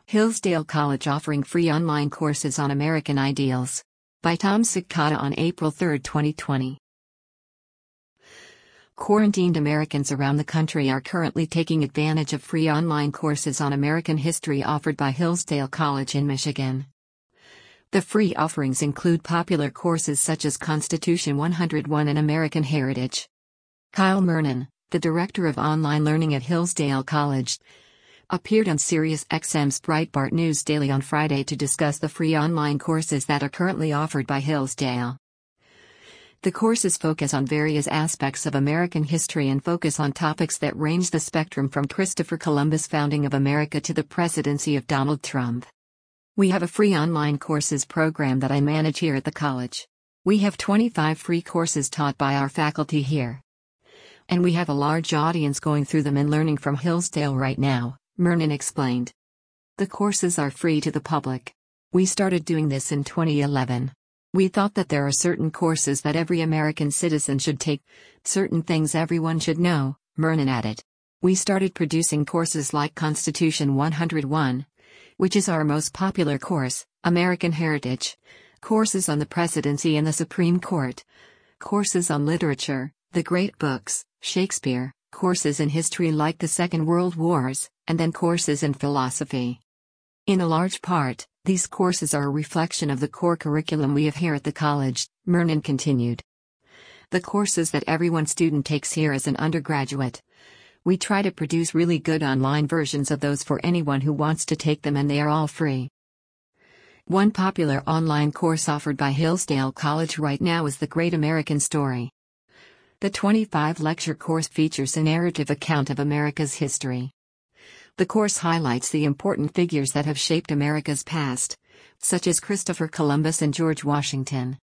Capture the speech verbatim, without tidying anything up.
Hillsdale College offering free online courses on American ideals. By Tom Sikata on April third, twenty twenty. Quarantined Americans around the country are currently taking advantage of free online courses on American history offered by Hillsdale College in Michigan. The free offerings include popular courses such as Constitution one oh one and American Heritage. Kyle Mernon, the director of online learning at Hillsdale College, appeared on SiriusXM's Breitbart News Daily on Friday to discuss the free online courses that are currently offered by Hillsdale. The courses focus on various aspects of American history and focus on topics that range the spectrum from Christopher Columbus' founding of America to the presidency of Donald Trump. We have a free online courses program that I manage here at the college. We have twenty-five free courses taught by our faculty here. And we have a large audience going through them and learning from Hillsdale right now, Mernon explained. The courses are free to the public. We started doing this in twenty eleven. We thought that there are certain courses that every American citizen should take, certain things everyone should know, Mernon added. We started producing courses like Constitution one oh one, which is our most popular course, American Heritage, courses on the presidency and the Supreme Court, courses on literature, the great books, Shakespeare, courses in history like the Second World Wars, and then courses in philosophy. In a large part, these courses are a reflection of the core curriculum we have here at the college, Mernon continued. The courses that every one student takes here as an undergraduate. We try to produce really good online versions of those for anyone who wants to take them, and they are all free. One popular online course offered by Hillsdale College right now is The Great American Story. The twenty-five lecture course features a narrative account of America's history. The course highlights the important figures that have shaped America's past, such as Christopher Columbus and George Washington.